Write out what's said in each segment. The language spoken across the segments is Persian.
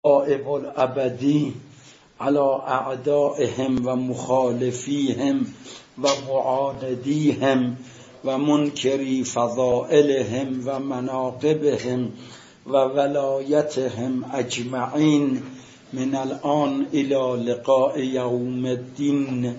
دائم الابدی على اعدائهم و مخالفیهم و معاندیهم و منکری فضائلهم و مناقبهم و ولایتهم اجمعین من الان الى لقاء یوم الدین.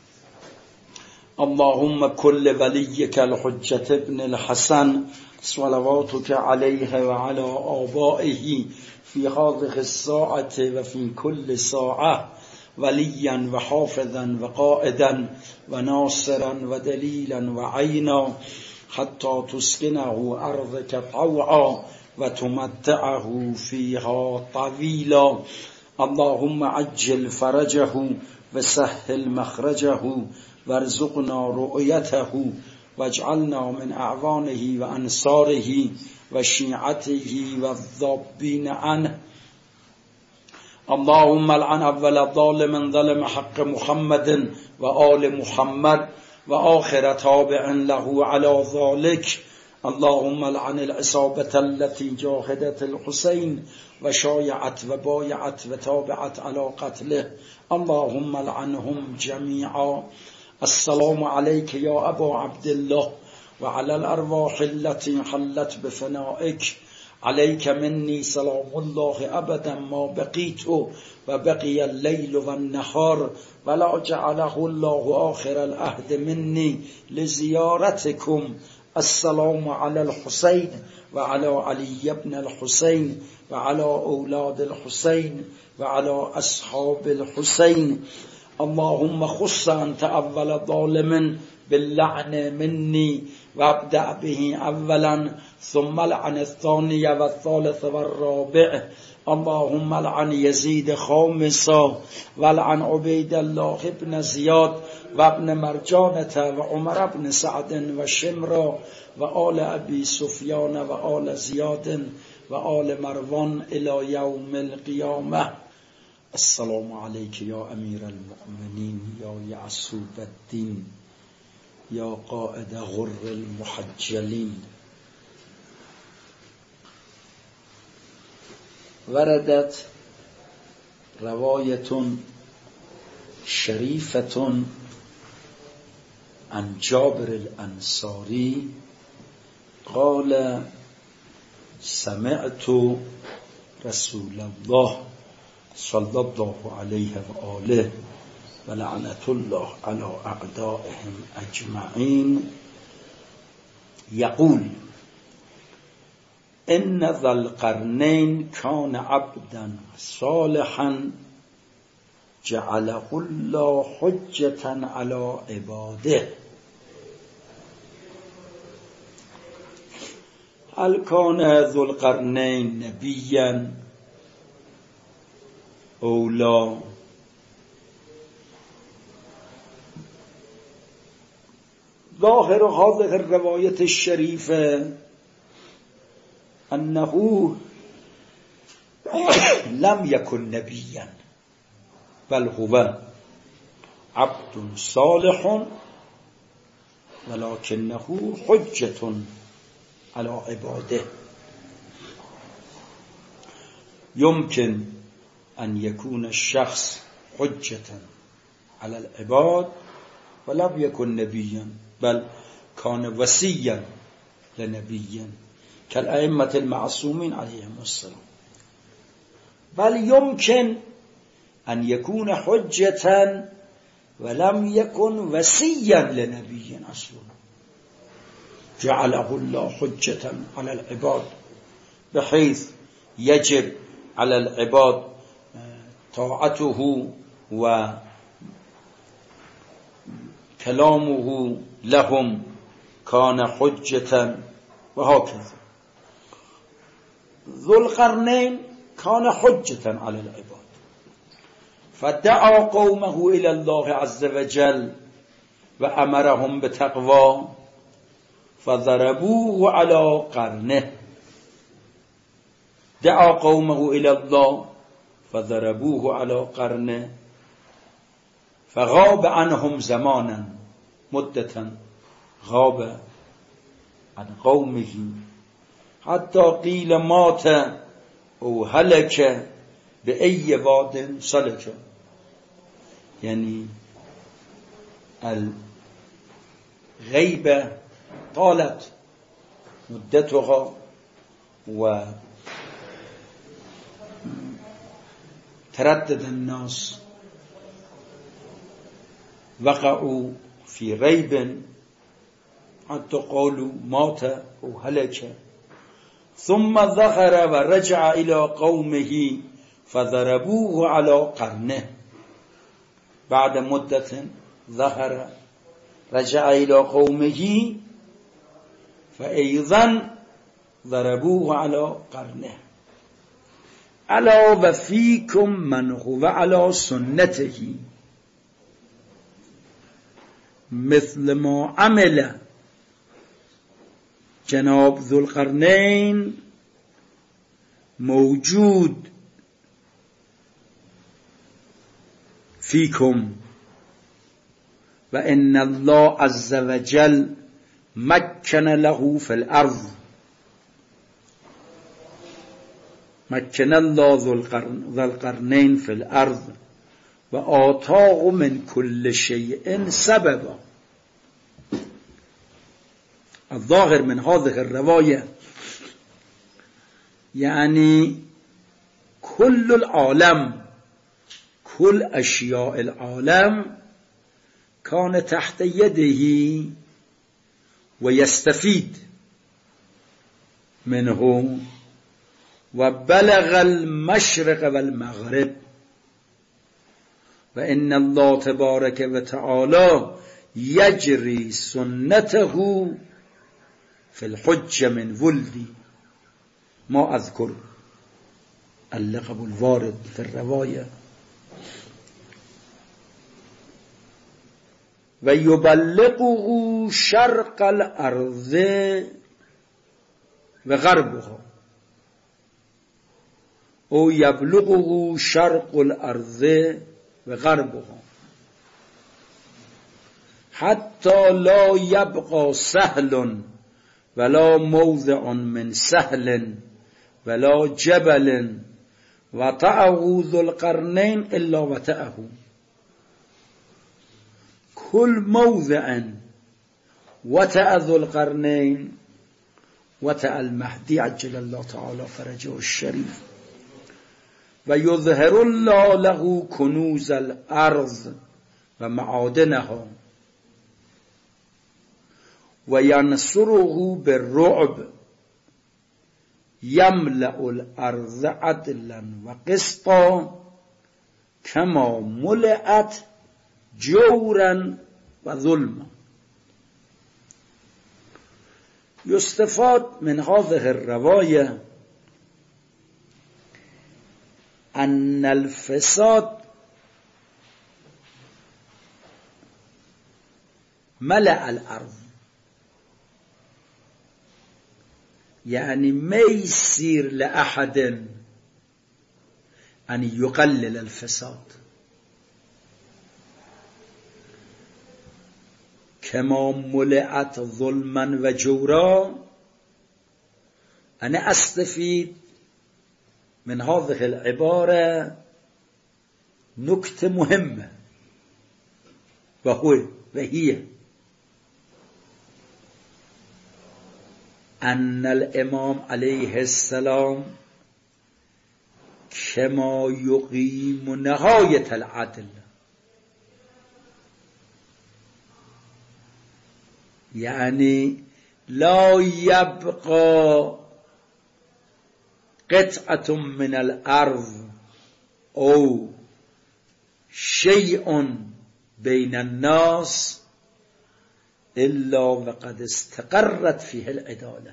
اللهم كل وليك الحجة ابن الحسن صلواتك عليه وعلى آبائه في هذه الساعة وفي كل ساعة وليا وحافظا وقائدا وناصرا ودليلا وعينا حتى تسكنه أرضك طوعا وتمتعه فيها طويلا. اللهم عجل فرجه وسهل مخرجه وارزقنا رؤيته واجعلنا من اعوانه وانصاره وشيعته والذابين عنه. اللهم لعن اول ظالم ظلم حق محمد وآل محمد وآخر تابع له على ذلك. اللهم لعن العصابة التي جاهدت الحسين وشايعت وبايعت وتابعت على قتله. اللهم لعنهم جميعا. السلام عليك يا أبا عبد الله وعلى الأرواح التي حلت بفنائك. عليك مني سلام الله أبدا ما بقيت وبقي الليل والنهار ولا جعله الله آخر العهد مني لزيارتكم. السلام على الحسين وعلى علي بن الحسين وعلى أولاد الحسين وعلى أصحاب الحسين. اللهم خص أنت أول ظالم باللعن مني وابدأ به أولا ثم لعن الثاني والثالث والرابع. اللهم لعن يزيد خامسا ولعن عبيد الله بن زياد وابن مرجانة وعمر بن سعد وشمرا وآل أبي سفيان وآل زياد وآل مروان إلى يوم القيامة. السلام عليك يا أمير المؤمنين يا يعصوب الدين يا قائد غر المحجلين. وردت رواية شريفة عن جابر الأنصاري قال سمعت رسول الله صلى الله عليه وآله ولعنة الله على أعدائهم أجمعين يقول إن ذا القرنين كان عبدا صالحا جعله الله حجة على عباده. هل كان ذو القرنين نبيا أو لا؟ ظاهر هذه الرواية الشريفة أنه لم يكن نبيا بل هو عبد صالح ولكنه حجة على عباده. يمكن أن يكون الشخص حجة على العباد ولم يكن نبيا بل كان وصيا لنبي كالأئمة المعصومين عليهم السلام. بل يمكن أن يكون حجة ولم يكن وصيا لنبي أصلا جعله الله حجة على العباد بحيث يجب على العباد طاعته وكلامه لهم كان حجة وهكذا. ذو القرنين كان حجة على العباد فدعا قومه إلى الله عز وجل وأمرهم بتقوى فضربوه على قرنه. دعا قومه إلى الله فضربوه على قرنه فغاب عنهم زمانا مدة غاب عن قومه حتى قيل مات أو هلك بأي واد سلك، يعني الغيبة طالت مدتها وتردد الناس، وقعوا في ريب حتى قالوا مات أو هلك، ثم ظهر ورجع إلى قومه فضربوه على قرنه. بعد مدة ظهر رجع إلى قومه فأيضا ضربوه على قرنه. ألا وفيكم من هو على سنته مثل ما عمل جناب ذو القرنين موجود فيكم، وإن الله عز وجل مكن له في الأرض، مكن الله ذو القرنين في الأرض وآتاه من كل شيء سببا. الظاهر من هذه الرواية يعني كل العالم، كل أشياء العالم كان تحت يده ويستفيد منه، وبلغ المشرق والمغرب. وإن الله تبارك وتعالى يجري سنته في الحج من ولدي. ما أذكر اللقب الوارد في الرواية. ويبلغه شرق الأرض وغربها، أو يبلغه شرق الأرض وغربها، حتى لا يبقى سهل ولا موضع من سهل ولا جبل وطأه ذو القرنين إلا وطأه. كل موضع وطأ ذو القرنين وطأ المهدي عجل الله تعالى فرجه الشريف. ويظهر الله له كنوز الأرض ومعادنها، وينصره بالرعب، يملأ الأرض عدلا وقسطا كما ملأت جورا وظلما. يستفاد من هذه الرواية أن الفساد ملأ الأرض، يعني ما يصير لأحد أن يقلل الفساد. كما ملأت ظلما وجورا. أنا أستفيد من هذه العبارة نكتة مهمة، وهي أن الإمام عليه السلام كما يقيم نهاية العدل، يعني لا يبقى قطعة من الأرض أو شيء بين الناس إلا وقد استقرت فيه العدالة.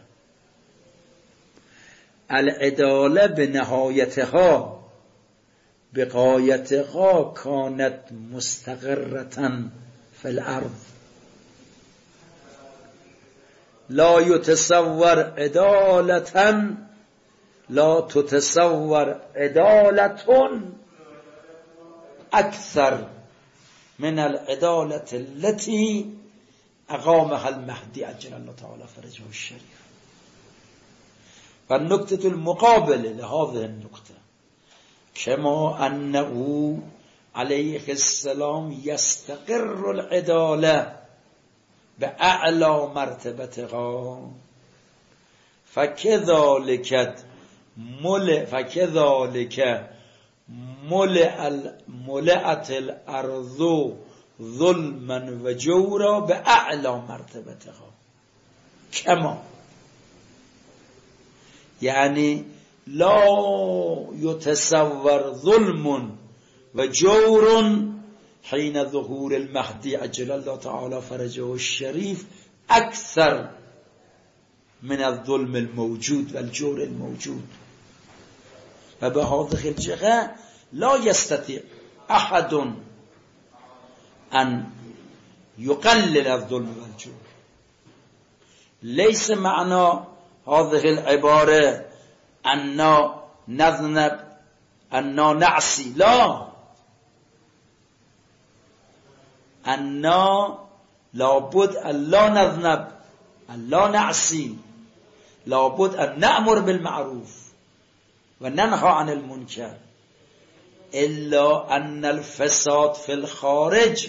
العدالة بنهايتها بغايتها كانت مستقرة في الأرض. لا يتصور عدالة، لا تتصور عدالة أكثر من العدالة التي أقامها المهدي عجل الله تعالى فرجه الشريف. فالنقطة المقابلة لهذه النقطة کما انه علیه السلام یستقر العداله به اعلی مرتبتها فکذالک ملئت الارض ظلما و جورا به اعلی مرتبتها. کما یعنی لا یتصور ظلم و جور حین ظهور المهدی عجل الله تعالی فرجه الشریف اکثر من الظلم الموجود و الجور الموجود. و به هذه الجهة لا يستطيع احد ان يقلل الظلم والجور. ليس معنى هذه العبارة أننا نذنب أننا نعصي، لا، أننا لابد أن لا نذنب أن لا نعصي، لابد أن نأمر بالمعروف وننهى عن المنكر، إلا أن الفساد في الخارج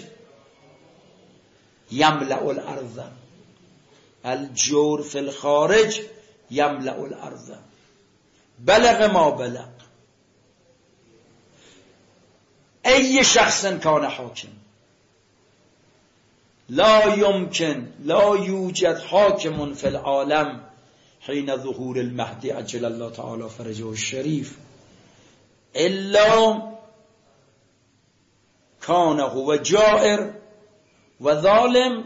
يملأ الأرض، الجور في الخارج يملأ الأرض بلغ ما بلغ. أي شخص كان حاكم لا يمكن، لا يوجد حاكم في العالم حين ظهور المهدي عجل الله تعالى فرجه الشريف إلا كان هو جائر وظالم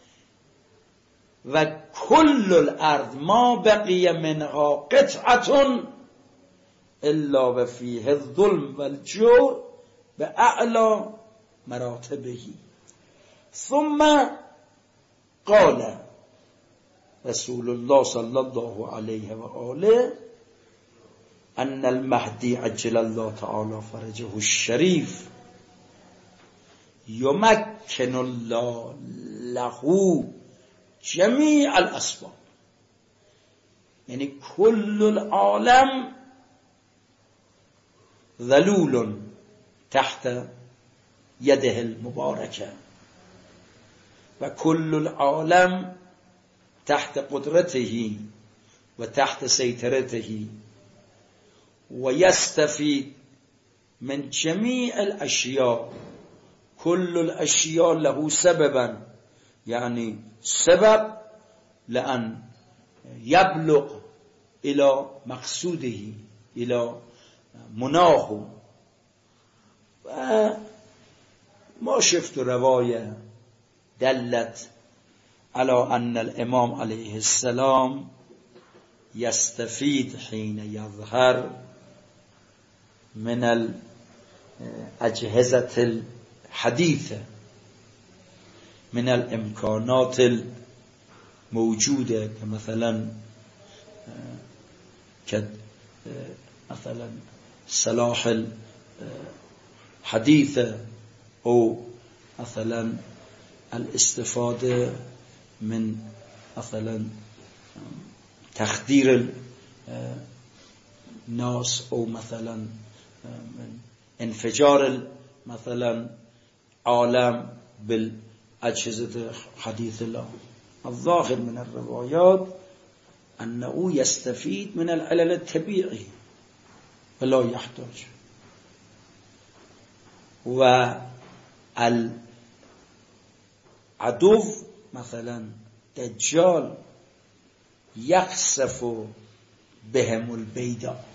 و كل الارض ما بقي منها قطعة الا و فيه الظلم والجور باعلى مراتبه. ثم قال رسول الله صلى الله عليه وآله ان المهدي عجل الله تعالى فرجه الشريف يمكن الله له جميع الاسباب، یعنی كل العالم ذلول تحت يده المباركة و كل العالم تحت قدرته و تحت سيطرته و يستفيد من جميع الاشياء. كل الاشياء له سببا، يعني سبب لأن يبلغ إلى مقصوده إلى مناه. ما شفت رواية دلت على أن الإمام عليه السلام يستفيد حين يظهر من الأجهزة الحديثة من الامكانات الموجودة كمثلا مثلا سلاح الحديثة أو مثلا الاستفادة من مثلا تخدير الناس أو مثلا من انفجار مثلا عالم بالأجهزة حديث الله. الظاهر من الروايات أنه يستفيد من العلل الطبيعي ولا يحتاج. والعدو مثلا دجال يخسف بهم البيداء،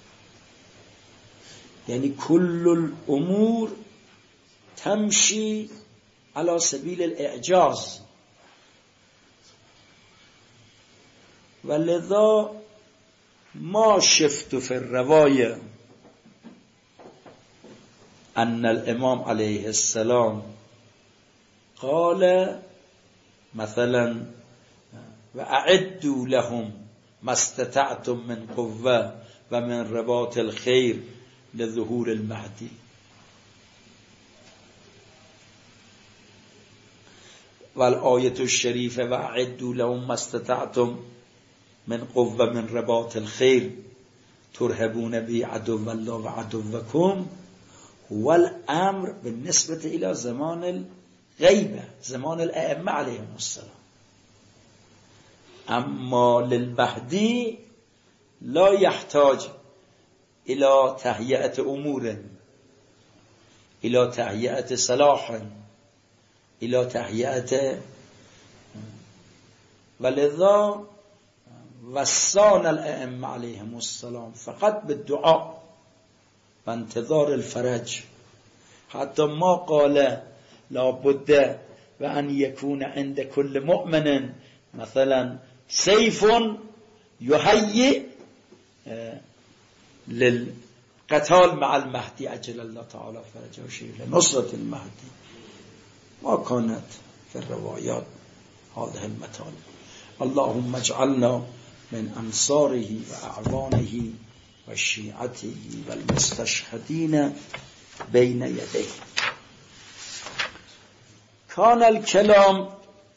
يعني كل الأمور تمشي على سبيل الإعجاز، ولذا ما شفت في الرواية أن الإمام عليه السلام قال مثلا وأعدوا لهم ما استطعتم من قوة ومن رباط الخير لظهور المهدي. والآية الشريفة وأعدوا لهم ما استطعتم من قوة من رباط الخير ترهبون بی عدو الله و عدوکم هو الامر بالنسبة الى زمان الغیبه، زمان الائمه علیهم السلام. اما للمهدی لا يحتاج الى تهیئة امور، الى تهیئة صلاح، الى تهیئة، ولذا وصانا الائمه علیهم السلام فقط بالدعاء و انتظار الفرج. حتی ما قال لابد و ان یکون عند كل مؤمن مثلا سیف یهیئ للقتال مع المهدی عجل الله تعالی فرجه شریف لنصرة المهدی. ما كانت في الروايات هذه المطالب. اللهم اجعلنا من انصاره واعوانه وشيعته والمستشهدين بين يديه. كان الكلام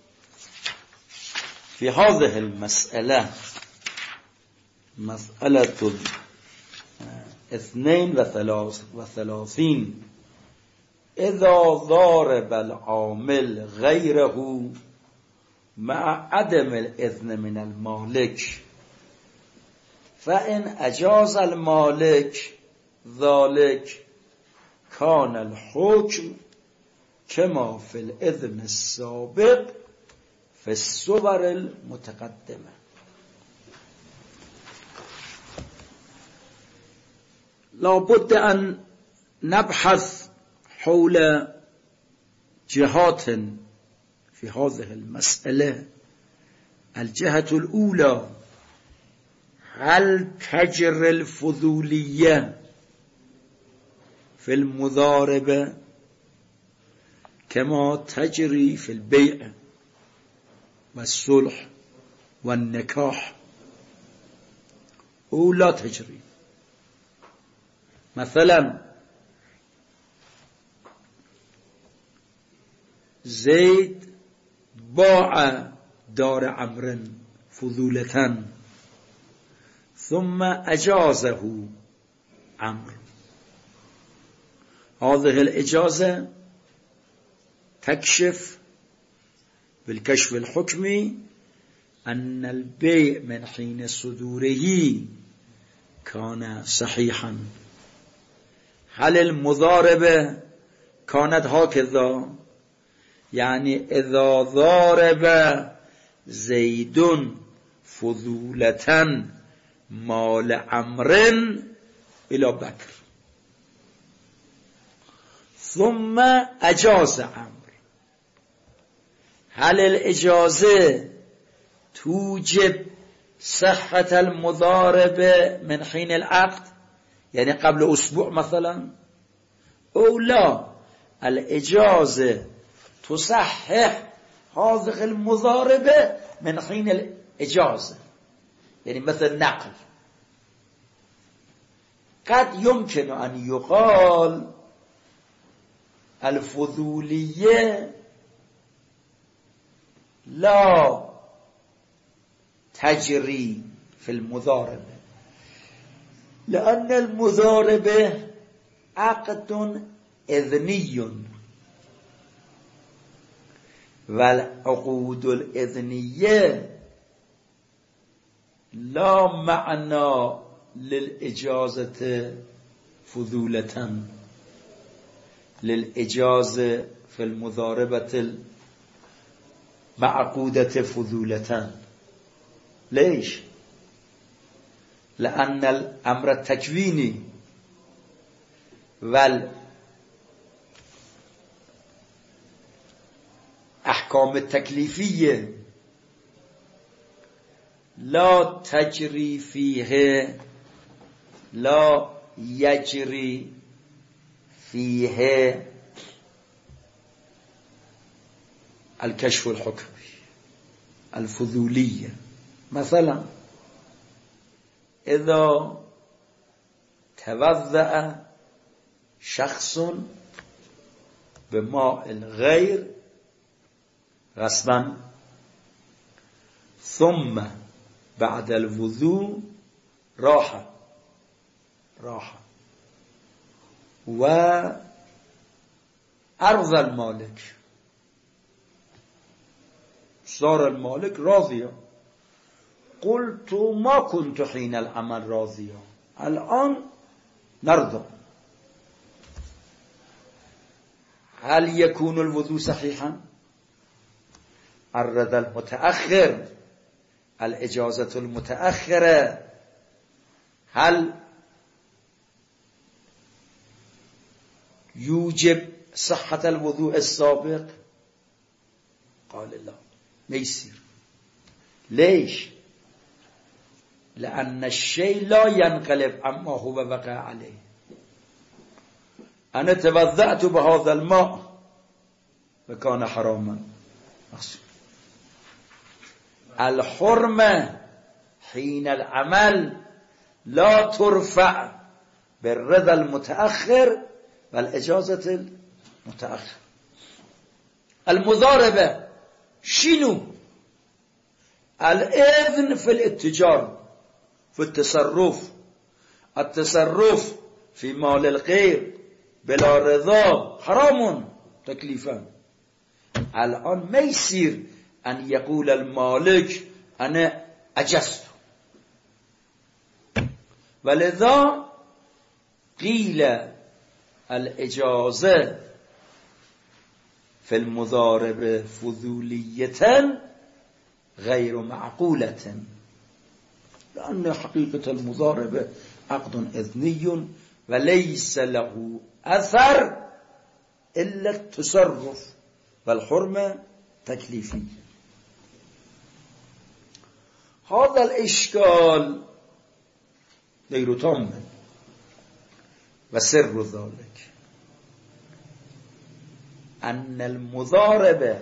في هذه المسألة مسألة 32 اذا ضارب العامل غيره مع عدم الاذن من المالك فإن أجاز المالك ذلك كان الحكم كما في الإذن السابق في الصور المتقدمة. لابد أن نبحث حول جهات في هذه المسألة. الجهة الأولى هل تجري الفضولية في المضاربة كما تجري في البيع والصلح والنكاح أو لا تجري؟ مثلا زيد باع دار عمرو فضولة ثم أجازه عمرو. هذه الإجازة تكشف بالكشف الحكمي أن البيع من حين صدوره كان صحيحا. هل المضاربة كانت هكذا؟ يعني إذا ضارب زيد فضولة مال عمرو إلى بكر ثم أجاز عمرو، هل الإجازة توجب صحة المضاربة من حين العقد، يعني قبل أسبوع مثلا، أو لا؟ الإجازة تصحح هذه المضاربة من حين الإجازة، يعني مثل نقل. قد يمكن أن يقال الفضولية لا تجري في المضاربة لأن المضاربة عقد إذني، والعقود الإذنية لا معنى للإجازة فضولة، للإجازة في المضاربة المعقودة فضولة. ليش؟ لأن الأمر التكويني والأحكام التكليفية لا تجري فيه، لا يجري فيه الكشف الحكمي الفضولية. مثلا إذا توضأ شخص بماء الغير غصبا ثم بعد الوضوء راح راح و ارض المالک صار المالك راضيا قلت ما كنت حين العمل راضيا الآن نرضى. هل يكون الوضوء صحيحا؟ الرضا المتأخر، الإجازة المتأخرة، هل يوجب صحة الوضوء السابق؟ قال لا، ما يصير. ليش؟ لأن الشيء لا ينقلب عما هو وقع عليه. أنا توضأت بهذا الماء وكان حراما. الحرمة حين العمل لا ترفع بالرضا المتأخر والإجازة المتأخر. المضاربة شنو؟ الإذن في الاتجار، في التصرف، التصرف في مال الغير بلا رضا حرام تكليفا. الآن ما يصير أن يقول المالك أنا أجزت، ولذا قيل الإجازة في المضاربة فضولية غير معقولة، لأن حقيقة المضاربة عقد إذني وليس له أثر إلا التصرف، والحرمة تكليفية. هذا الإشكال غير تام، وسر ذلك أن المضاربة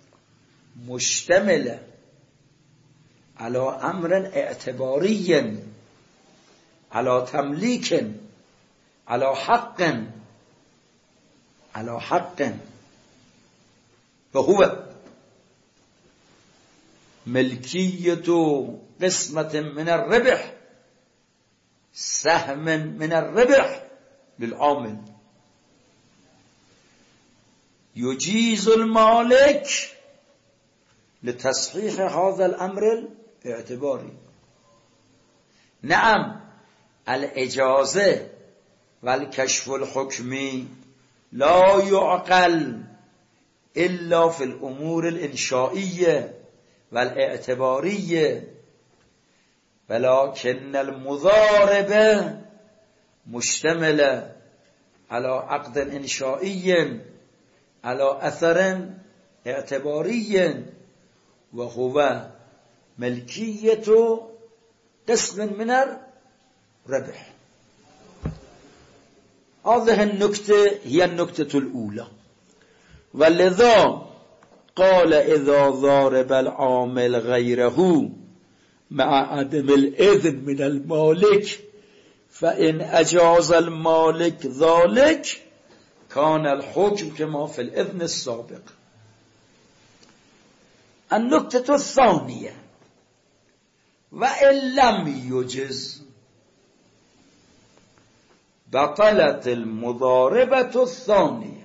مشتملة على أمر اعتباري، على تمليك، على حق، وهو ملكية قسمة من الربح، سهم من الربح للعامل. يجيز المالك لتصحيح هذا الأمر الاعتباري. نعم، الإجازة والكشف الحكمي لا يعقل إلا في الأمور الإنشائية والاعتبارية، ولكن المضاربة مشتملة على عقد إنشائي، على أثر اعتباري، وهو ملكية قسم من الربح. هذه النكتة هي النكتة الأولى. ولذا قال إذا ضارب العامل غيره مع عدم الإذن من المالك فإن أجاز المالك ذلك كان الحكم كما في الإذن السابق. النكتة الثانية: وإن لم يجز بطلت المضاربة الثانية.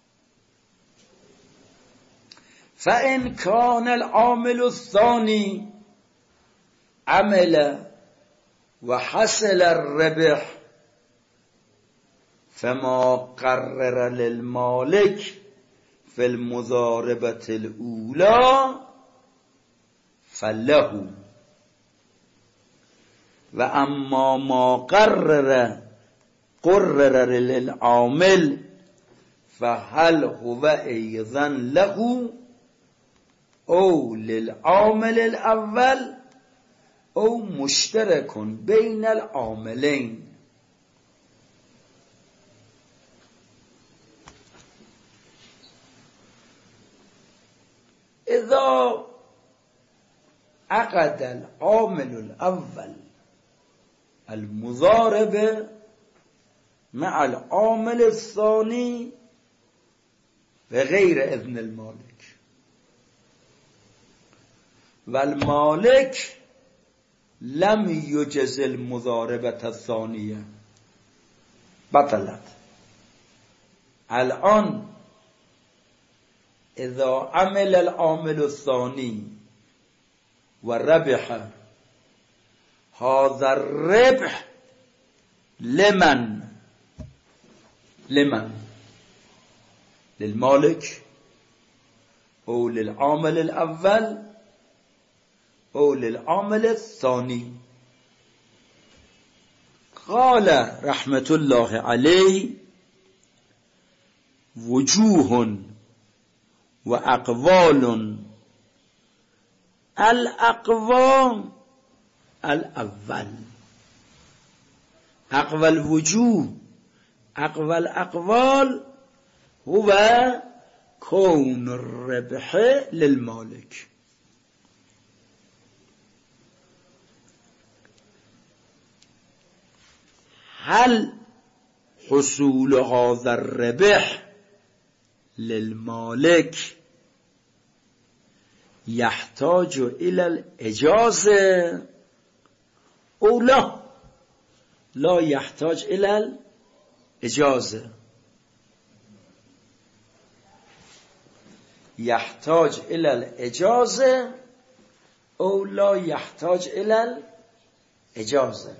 فإن كان العامل الثاني عمل وحصل الربح فما قرر للمالك في المضاربة الأولى فله، وأما ما قرر للعامل فهل هو أيضا له أو للعامل الأول أو مشترك بين العاملين. إذا عقد العامل الأول المضاربة مع العامل الثاني بغير إذن المالك، والمالك لم يجز المضاربة الثانية، بطلت. الان اذا عمل العامل الثاني و ربح هذا الربح لمن للمالك او للعامل الاول او للعامل الثاني. قال رحمة الله عليه وجوه و اقوال. الاقوام الاول، اقوى الوجوه اقوى الاقوال هو كون الربح للمالك. هل حصول هذا الربح للمالك يحتاج إلى الإجازة أو لا يحتاج إلى الإجازة؟ يحتاج إلى الإجازة أو لا يحتاج إلى الإجازة؟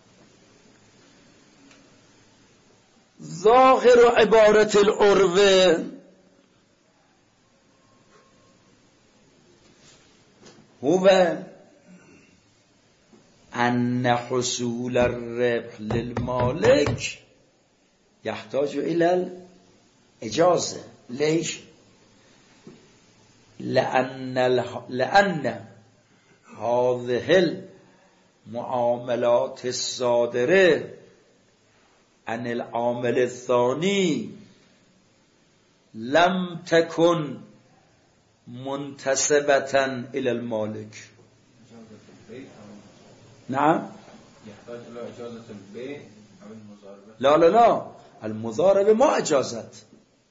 ظاهر عبارة العروة هو أن حصول الربح للمالك يحتاج إلى الإجازة. ليش؟ لأن هذه المعاملات الصادرة عن العامل الثاني لم تكن منتسبة إلى المالك. نعم، يحتاج إلى إجازة البيع أو المضاربة. لا المضاربة ما أجازت.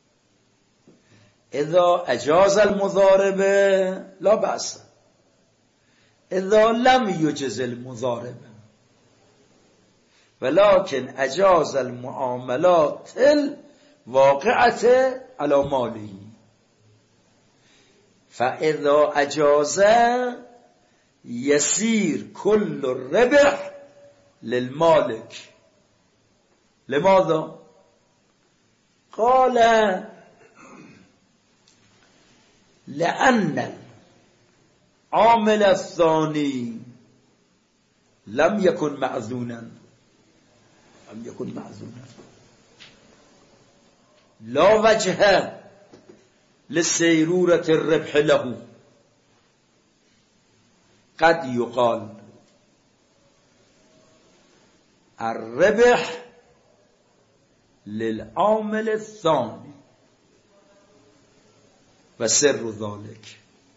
إذا أجاز المضاربة لا بأس، إذا لم يجز المضاربة، ولكن أجاز المعاملات الواقعة على ماله. فإذا أجاز يسير كل الربح للمالك. لماذا؟ قال لأن العامل الثاني لم يكن مأذونا، لا وجه لسيرورة الربح له. قد يقال الربح للعامل الثاني، وسر ذلك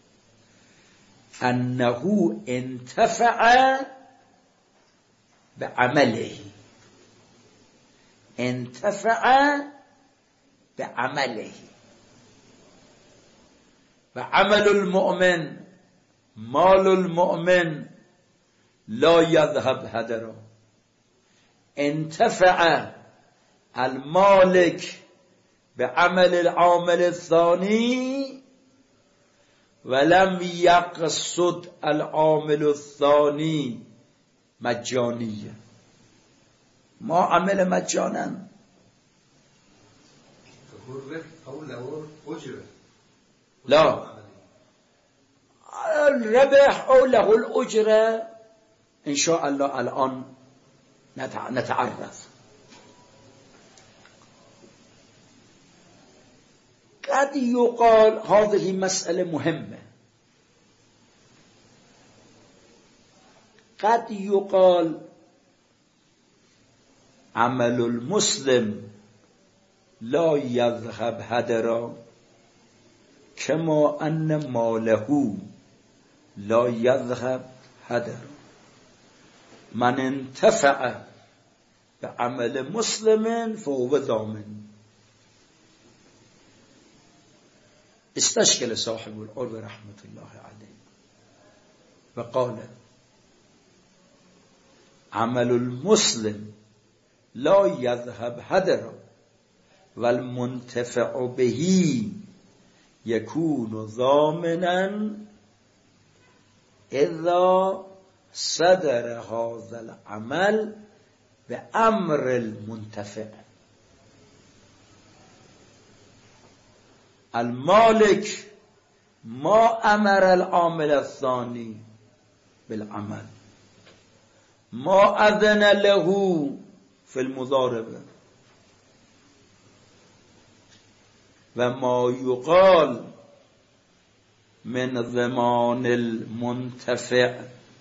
أنه انتفع بعمله، وعمل المؤمن مال المؤمن لا يذهب هدرا. انتفع المالك بعمل العامل الثاني ولم يقصد العامل الثاني مجانية، ما عمل مجانا. لا، الربح أو له الأجرة إن شاء الله الآن نتعرف. قد يقال هذه مسألة مهمة، قد يقال عمل المسلم لا يذهب هدرا كما أن ماله لا يذهب هدرا. من انتفع بعمل مسلم فهو ضامن. استشكل صاحب العروة رحمة الله عليه وقال عمل المسلم لا يذهب هدرا والمنتفع به يكون ضامنا اذا صدر هذا العمل بأمر المنتفع. المالك ما أمر العامل الثاني بالعمل، ما أذن له في المضاربة، وما يقال من ضمان المنتفع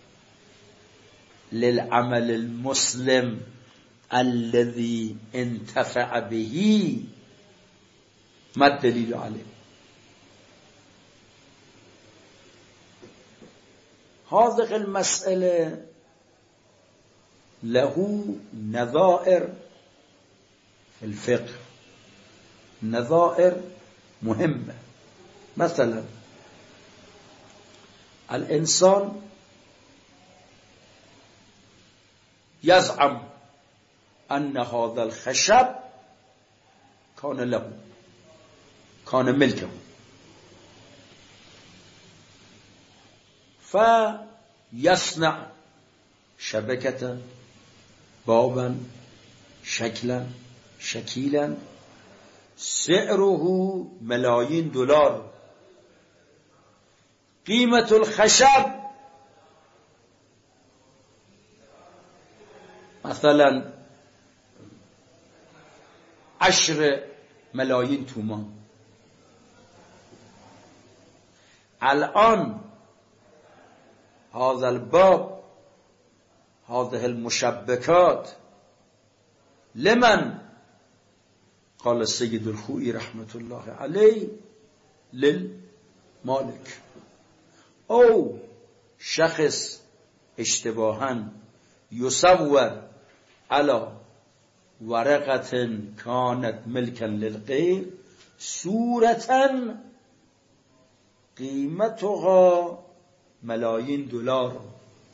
للعمل المسلم الذي انتفع به ما الدليل عليه؟ هذه المسألة له نظائر في الفقه، نظائر مهمة. مثلا الإنسان يزعم أن هذا الخشب كان له، كان ملكه، فيصنع شبكة، بابا، شكلا، شكيلا، سعره ملايين دولار، قيمة الخشب مثلا 10 ملايين تومان. الآن هذا الباب، هذه المشبكات لمن؟ قال السيد الخوئي رحمة الله عليه للمالك. أو شخص اشتباها يصور على ورقة كانت ملكا للغير صورة قيمتها ملايين دولار.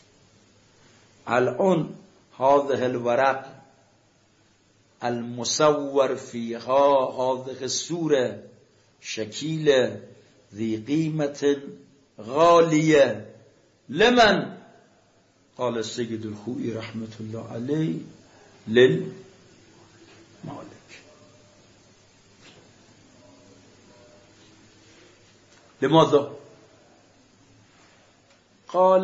الآن هذه الورق المصور فيها هذه الصورة شكيلة ذي قيمة غالية لمن؟ قال السيد الخوئي رحمة الله عليه للمالك. لماذا؟ قال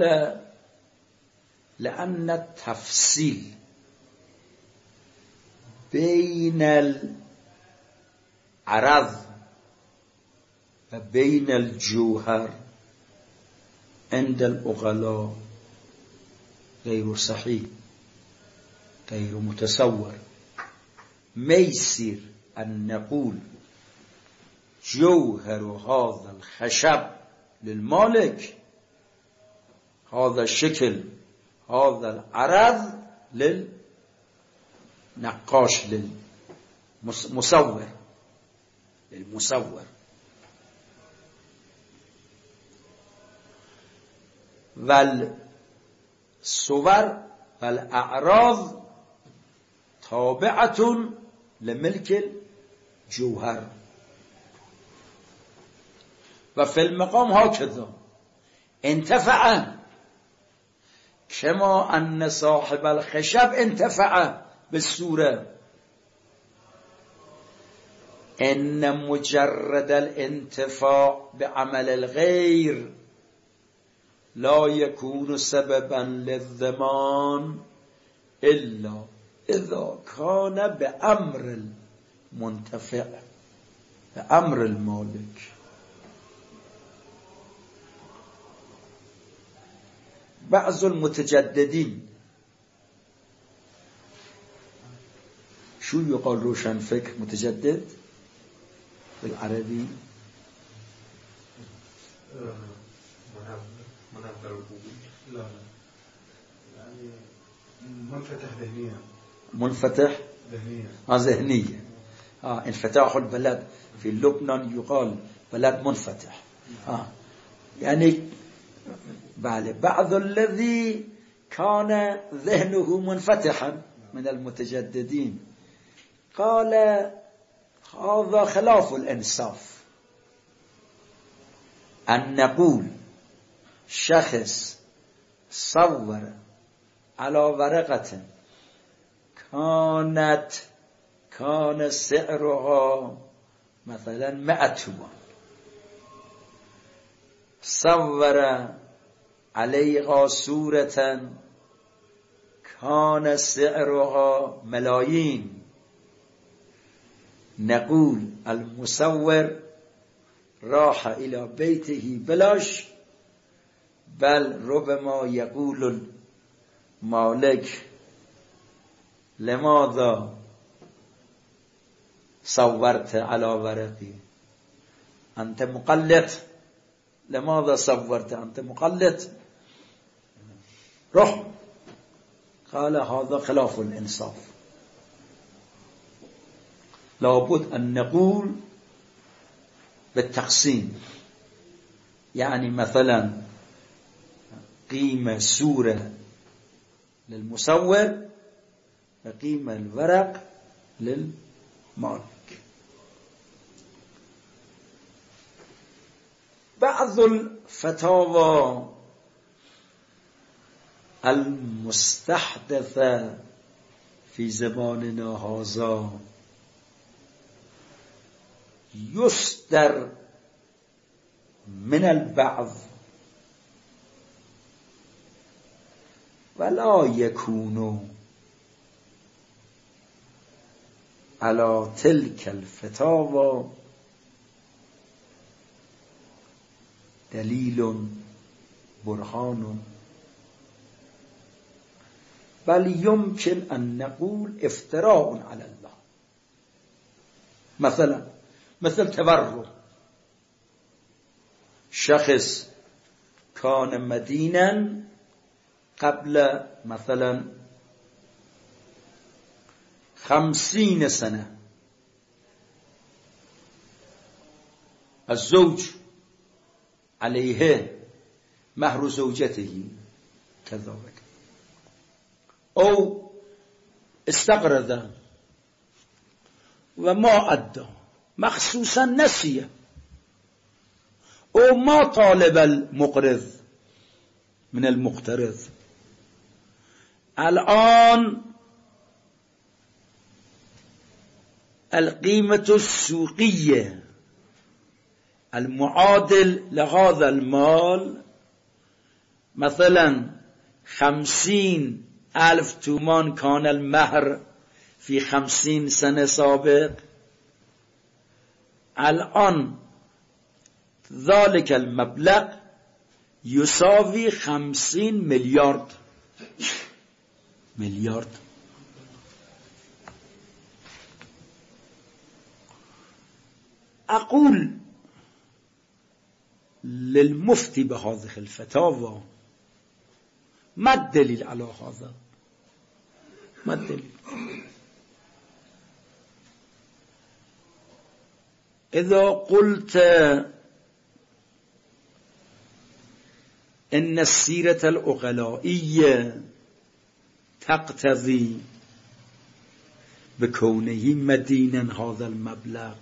لأن التفصيل بين العرض وبين الجوهر عند العقلاء غير صحيح، غير متصور. ما يصير أن نقول جوهر هذا الخشب للمالك، هذا الشكل، هذا العرض للنقاش، للمصور، والصور والأعراض تابعة لملك الجوهر. وفي المقام هكذا انتفع كما أن صاحب الخشب انتفع بالصورة. إن مجرد الانتفاع بعمل الغير لا يكون سببا للضمان إلا إذا كان بأمر المنتفع، بأمر المالك. بعض المتجددين شو يقال روشن فكر متجدد بالعربي؟ لا يعني منفتح ذهنيا، منفتح ذهنيا، ذهنيا. انفتاح البلد في لبنان يقال بلد منفتح. يعني بعض الذي كان ذهنه منفتحا من المتجددين قال هذا خلاف الانصاف ان نقول شخص صور على ورقة كان سعرها مثلا 100 تومان، صور عليها صورة كان سعرها ملايين، نقول المصور راح إلى بيته بلاش، بل ربما يقول المالك لماذا صورت على ورقي أنت مقلد، لماذا صورت أنت مقلد، روح. قال هذا خلاف الإنصاف، لابد أن نقول بالتقسيم، يعني مثلا قيمة صورة للمصور وقيمة الورق للمالك. بعض الفتاوى المستحدثة في زماننا هذا يصدر من البعض ولا يكون على تلك الفتاوى دليل برهان، بل يمكن أن نقول افتراء على الله. مثل تبرع، شخص كان مدينا قبل مثلا 50 سنة، الزوج عليه مهر زوجته كذا وكذا، أو استقرض وما أدى، مخصوصا نسيه، أو ما طالب المقرض من المقترض. الآن القيمة السوقية المعادل لهذا المال مثلا 50,000 تومان كان المهر في 50 سنة سابق، الآن ذلك المبلغ يساوي 50 مليارد. أقول للمفتي بهذه الفتاوى ما الدليل على هذا؟ ما الدليل؟ إذا قلت إن السيرة العقلائية تقتضي بكونه مدينا هذا المبلغ،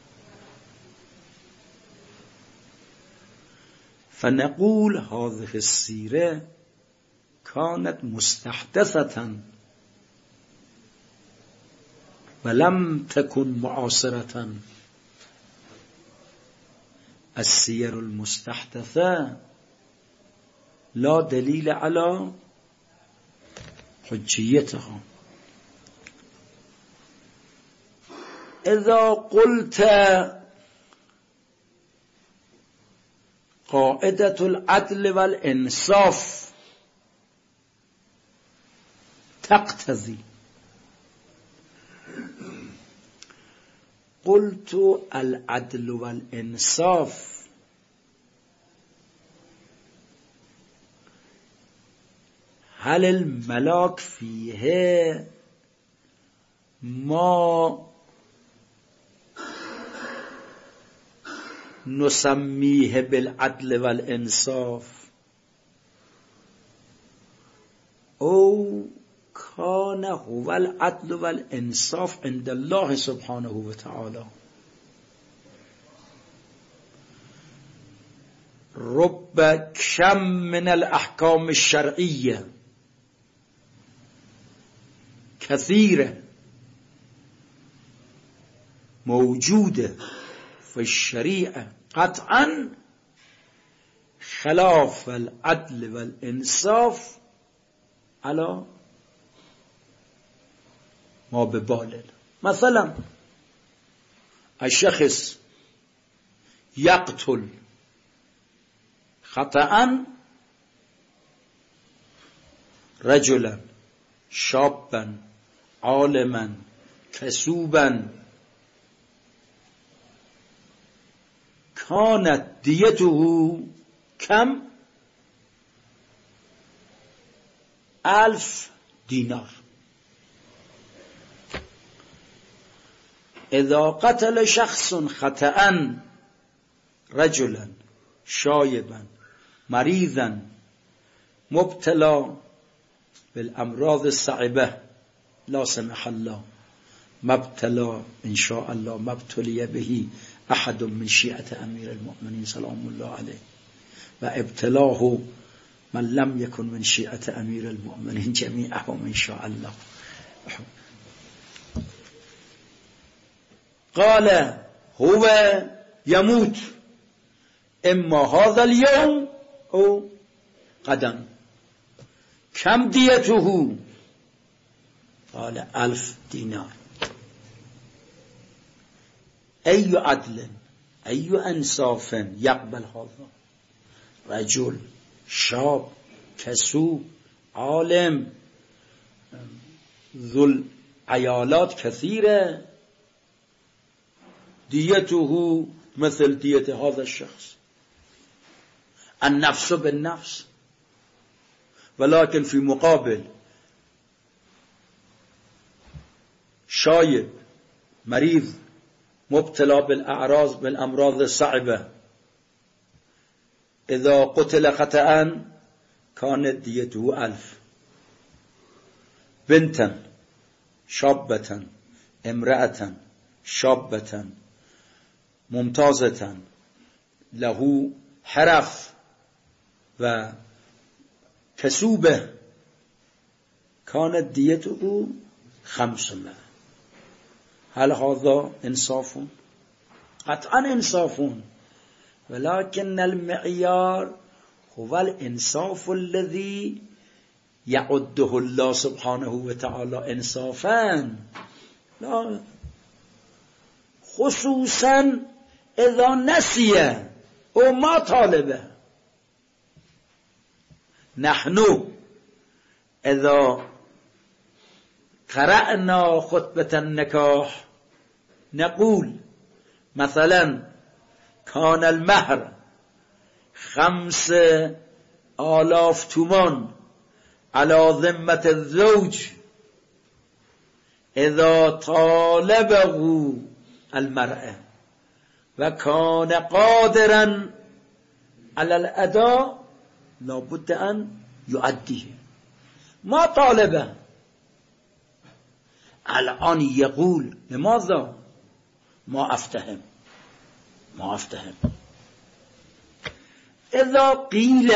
فنقول هذه السيرة كانت مستحدثة ولم تكن معاصرة. السير المستحدثة لا دليل على حجيتها. إذا قلت قاعدة العدل والإنصاف تقتضي، قلت العدل والإنصاف هل الملاك فيه ما نسميه بالعدل والإنصاف، أو کان هو العدل والانصاف عند الله سبحانه و تعالی. رب کم من الاحکام الشرعیه كثيرة موجودة في الشريعة قطعا خلاف العدل والإنصاف على ما ببالل. مثلا الشخص يقتل خطأ رجلا شابا عالما كسوبا كانت ديته كم 1000 دينار. إذا قتل شخص خطأ رجلا شايبا مريضا مبتلى بالأمراض الصعبة لا سمح الله مبتلى إن شاء الله مبتلي به أحد من شيعة أمير المؤمنين سلام الله عليه وابتلاه من لم يكن من شيعة أمير المؤمنين جميعهم إن شاء الله. قال هو يموت إما هذا اليوم أو غدا. كم ديته؟ قال 1000 دينار. أي عدل أي انصاف يقبل هذا؟ رجل شاب كسوب عالم ذو العيالات كثيرة ديته مثل دية هذا الشخص. النفس بالنفس، ولكن في مقابل شايب مريض مبتلى بالأمراض الصعبة إذا قتل خطأ كانت ديته 1000. بنتا شابة امرأة شابة ممتازة له حرف و كسوبة كانت ديته 500. هل هذا انصاف؟ قطعا انصاف، ولكن المعيار هو الانصاف الذي يعده الله سبحانه وتعالى انصافا، لا خصوصا اذا نسي او ما طالبه. نحن اذا قرأنا خطبة النكاح نقول مثلا كان المهر 5000 تومان على ذمة الزوج إذا طالبه المرأة وكان قادرا على الأداء لابد أن يؤديه. ما طالبه الآن يقول لماذا؟ ما أفتهم. إذا قيل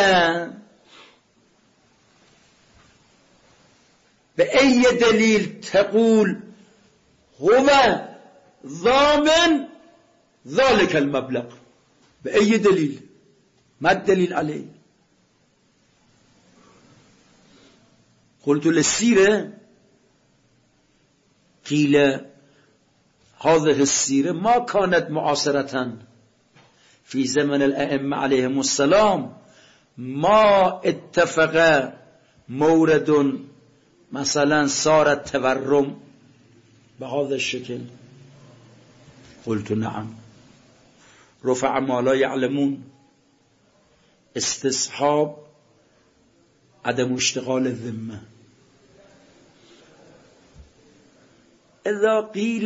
بأي دليل تقول هو ضامن ذلك المبلغ؟ بأي دليل؟ ما الدليل عليه؟ قلت للسيرة قيل هذه السيرة ما كانت معاصرة في زمن الأئمة عليهم السلام، ما اتفق مورد مثلا صار التورم بهذا الشكل. قلت نعم، رفع ما لا يعلمون، استصحاب عدم اشتغال الذمة. إذا قيل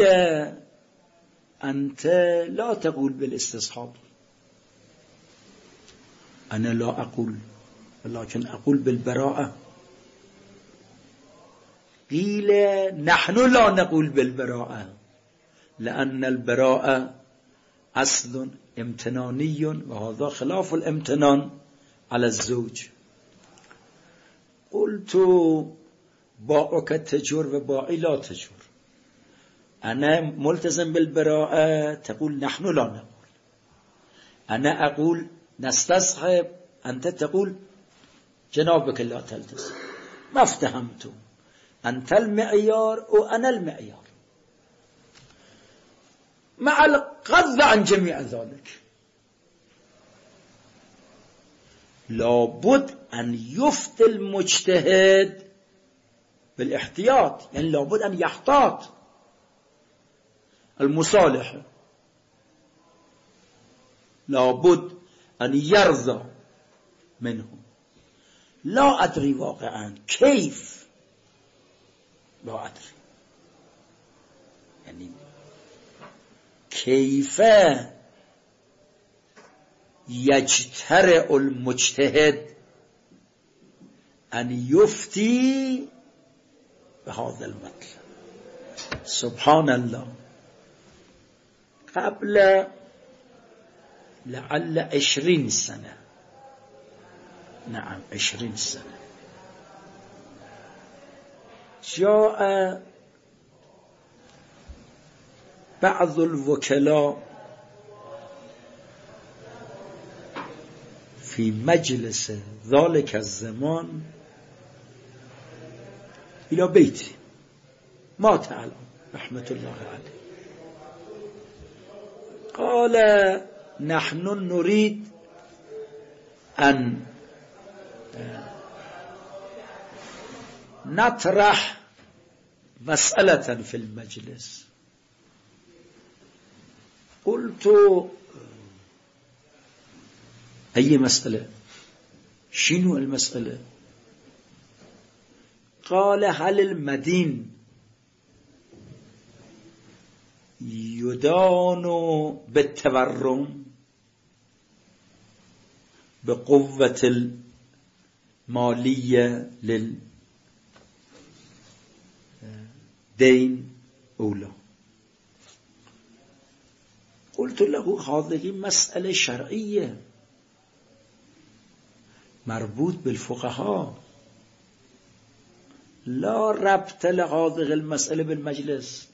أنت لا تقول بالاستصحاب، أنا لا أقول، ولكن أقول بالبراءة. قيل نحن لا نقول بالبراءة لأن البراءة أصل امتناني وهذا خلاف الامتنان على الزوج. قلت باعك تجر وباعي لا تجر، أنا ملتزم بالبراءة تقول نحن لا نقول، أنا أقول نستصحب أنت تقول جنابك لا تلتزم. ما افتهمت، أنت المعيار وأنا المعيار مع القذ عن جميع ذلك. لابد أن يفتي المجتهد بالاحتياط، يعني لابد أن يحتاط المصالح، لابد أن يرضى منهم. لا أدري واقعا كيف، لا أدري يعني كيف يجترئ المجتهد أن يفتي بهذا المطلب. سبحان الله، قبل لعل 20 سنة، نعم 20 سنة، جاء بعض الوكلاء في مجلس ذلك الزمان إلى بيتي، مات الآن رحمة الله عليه، قال نحن نريد أن نطرح مسألة في المجلس. قلت أي مسألة؟ شنو المسألة؟ قال هل المدين يدان بالتورم بقوة المالية للدين أو لا؟ قلت له هذه مسألة شرعية مربوط بالفقهاء، لا ربط لهذه المسألة بالمجلس.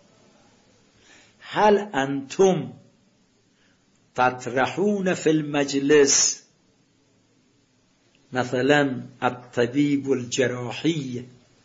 هل أنتم تطرحون في المجلس مثلا الطبيب الجراحي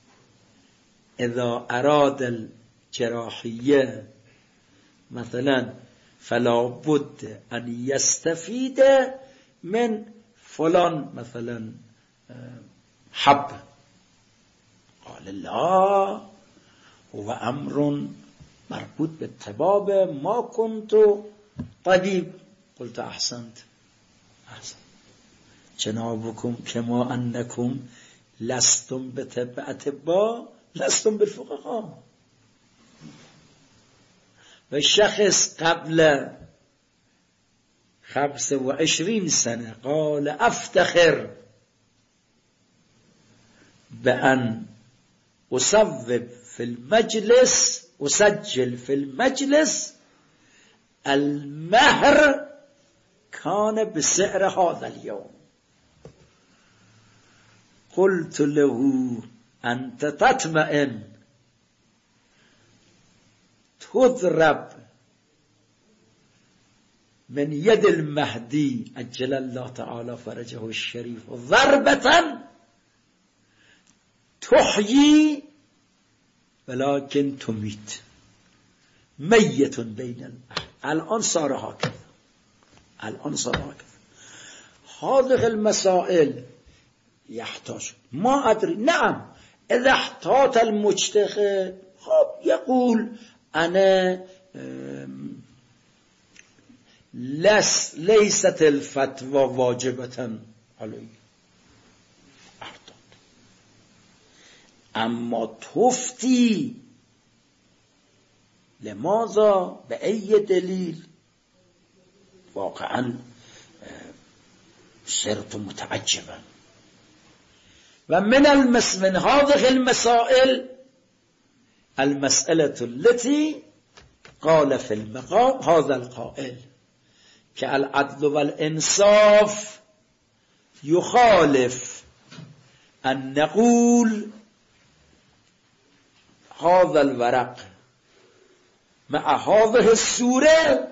إذا أراد الجراحية مثلا فلا بد أن يستفيد من فلان مثلا حب؟ قال لا، هو أمر مربوط بالطباب، ما كنت طبيب. قلت أحسنت جنابكم كما أنكم لستم بأطباء لستم بالفقهاء. والشخص قبل 25 سنة قال أفتخر بأن أصوب في المجلس، أسجل في المجلس المهر كان بسعر هذا اليوم. قلت له أنت تطمئن تضرب من يد المهدي أجل الله تعالى فرجه الشريف ضربة تحيي ولكن تميت، ميت بين الأحد. الآن صار هكذا، الآن صار هكذا. هذه المسائل يحتاج، ما أدري، نعم إذا احتاط المجتهد يقول أنا ليست الفتوى واجبة علي، احتاط. أما تفتي لماذا؟ بأي دليل؟ واقعا صرت متعجبا. ومن هذه المسائل المسألة التي قال في المقام هذا القائل که العدل والانصاف يخالف أن نقول هذا الورق مع هذه السورة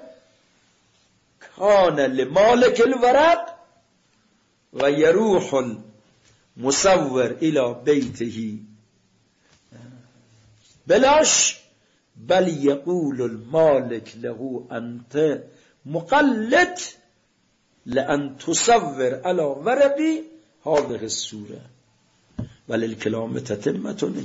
كان لمالك الورق ويروح المصور إلى بيته بلاش، بل يقول المالك له أنت مقلد لأن تصور على ورقي هذه السورة وللكلام تتمة.